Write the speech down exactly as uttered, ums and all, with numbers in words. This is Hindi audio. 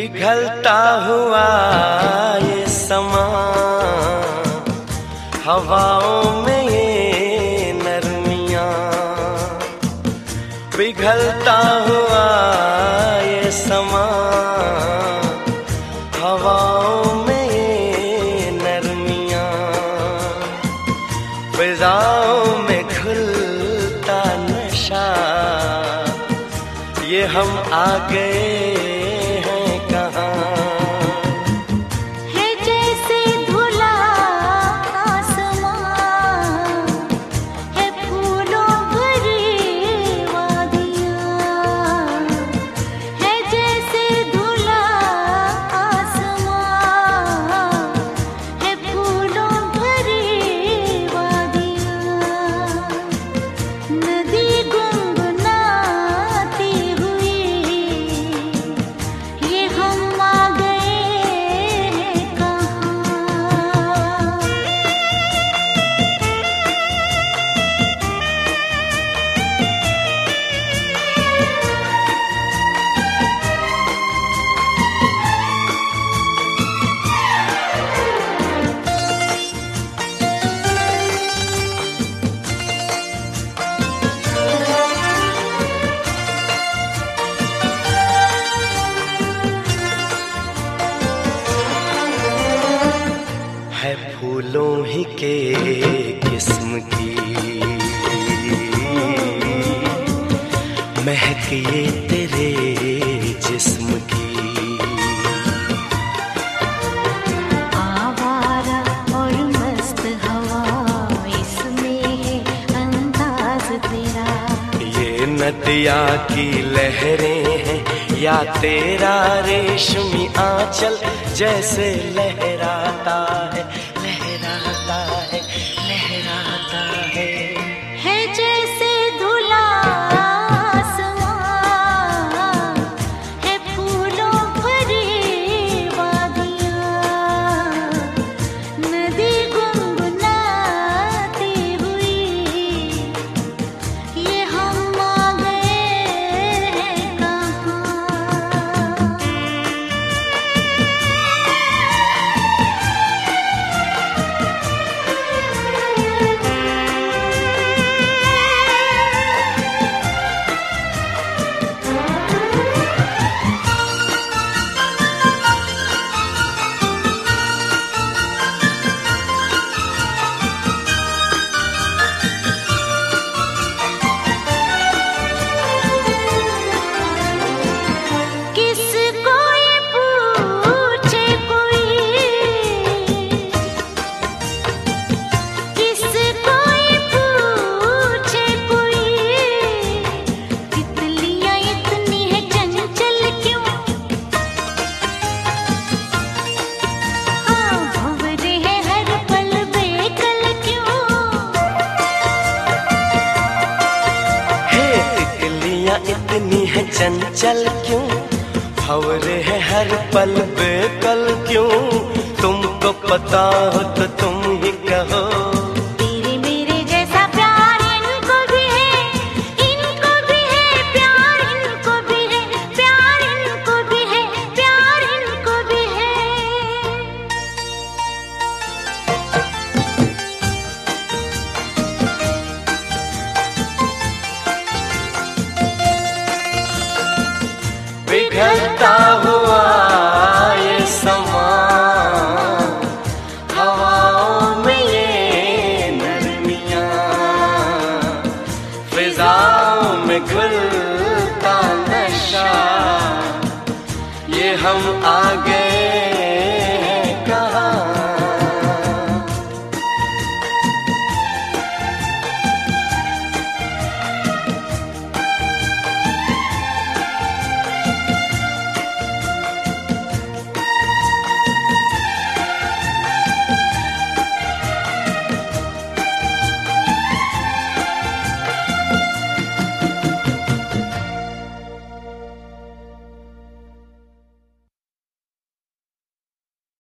पिघलता हुआ ये समा, हवाओं में ये नरमियाँ। पिघलता हुआ ये समा, हवाओं में ये नरमियाँ। फिजाओं में खुलता नशा, ये हम आ गए हैं कहाँ। है जैसे धुला आसमां, है फूलों भरी वादियाँ। है जैसे धुला आसमां, है फूलों भरी वादियाँ। नदी गुनगुनाती हुई, ये हम आ गए हैं कहाँ। है फूलों ही के किस्म की महक ये तेरे जिस्म की। आवारा और मस्त हवा, इसमें है अंदाज तेरा। ये नदिया की लहरें हैं या तेरा रेशमी आंचल, जैसे लहराता है लहराता है लहराता है। है जैसे धुला आसमां, है फूलों भरी वादियाँ। नदी गुनगुनाती हुई, ये हम आ गए हैं कहाँ। किसको ये पूछे कोई, किसको ये पूछे कोई, तितलियाँ इतनी है चंचल क्यों। हाँ भंवरे है हर पल बेकल क्यों। हे तितलियाँ इतनी है चंचल क्यों, भंवरे है हर पल बेकल क्यों। तुमको पता हो तो तुम ही कहो। तेरे मेरे जैसा प्यार इनको भी है, इनको भी है प्यार, इनको भी है प्यार, इनको भी है प्यार, इनको भी है। पिघलता हुआ ये समा, हवाओं में ये नरमियाँ। फिजाओं में खुलता नशा, ये हम आ गए